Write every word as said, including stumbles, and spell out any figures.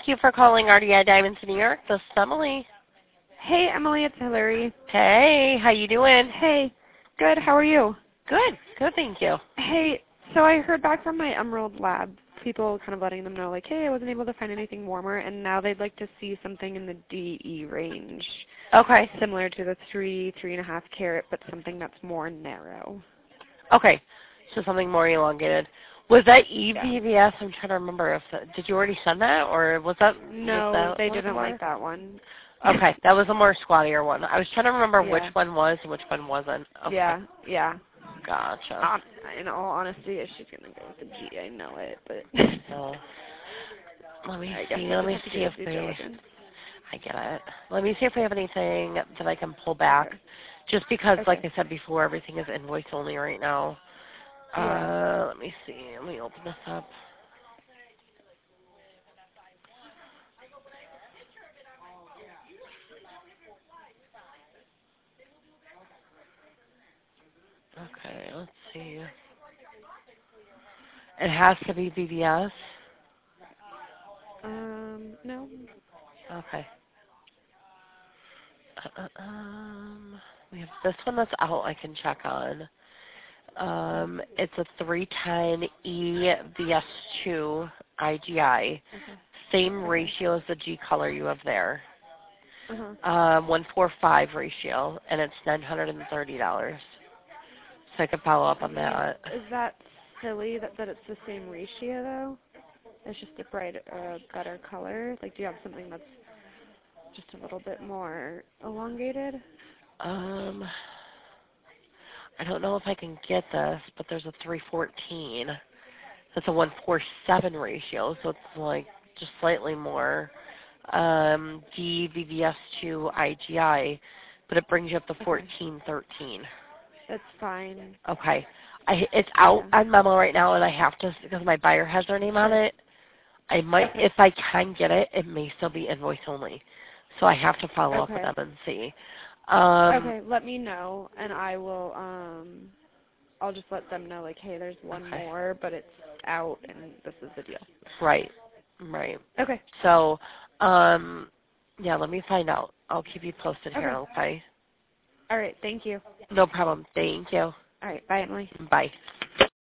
Thank you for calling R D I Diamonds in New York. This is Emily. Hey, Emily, it's Hillary. Hey, how you doing? Hey, good. How are you? Good. Good, thank you. Hey, so I heard back from my Emerald Lab, people kind of letting them know, like, hey, I wasn't able to find anything warmer, and now they'd like to see something in the D E range. Okay. Similar to the three, three and a half carat, but something that's more narrow. Okay. So something more elongated. Was that E Yeah. V V S? I'm trying to remember if that, did you already send that, or was that? No, was that they one didn't more? like that one. Okay, that was a more squattier one. I was trying to remember Yeah. which one was and which one wasn't. Okay. Yeah, yeah. Gotcha. Um, in all honesty, if she's going to go with the G, I know it, but So, let me I guess see. we Let just me have to see do if due they. diligence. I get it. Let me see if we have anything that I can pull back. Okay. Just because, Okay. like I said before, everything is invoice only right now. Yeah. Uh, let me see. Let me open this up. Okay, let's see. It has to be B B S. Um, no. Okay. Uh, uh, um, we have this one that's out I can check on. Um, it's a three ten E V S two I G I. Okay. Same Okay. ratio as the G color you have there. Uh-huh. Um, one four five ratio, and it's nine hundred thirty dollars. So I could follow up on Okay. that. Is that silly that, that it's the same ratio, though? It's just a bright, uh, better color? Like, do you have something that's just a little bit more elongated? Um, I don't know if I can get this, but there's a three fourteen. That's a one forty-seven ratio, so it's like just slightly more. Um, D V V S two I G I, but it brings you up to Okay. fourteen thirteen. That's fine. Okay. I, it's out Yeah. on memo right now, and I have to, because my buyer has their name on Sure. it. I might, Okay. if I can get it, it may still be invoice only. So I have to follow up with Okay. them and see. Um, Okay, let me know, and I will, um, I'll just let them know, like, hey, there's one okay. more, but it's out, and this is the deal. Right. Right. Okay. So, um, yeah, let me find out. I'll keep you posted here, Okay. okay? All right, thank you. No problem. Thank you. All right, bye, Emily. Bye.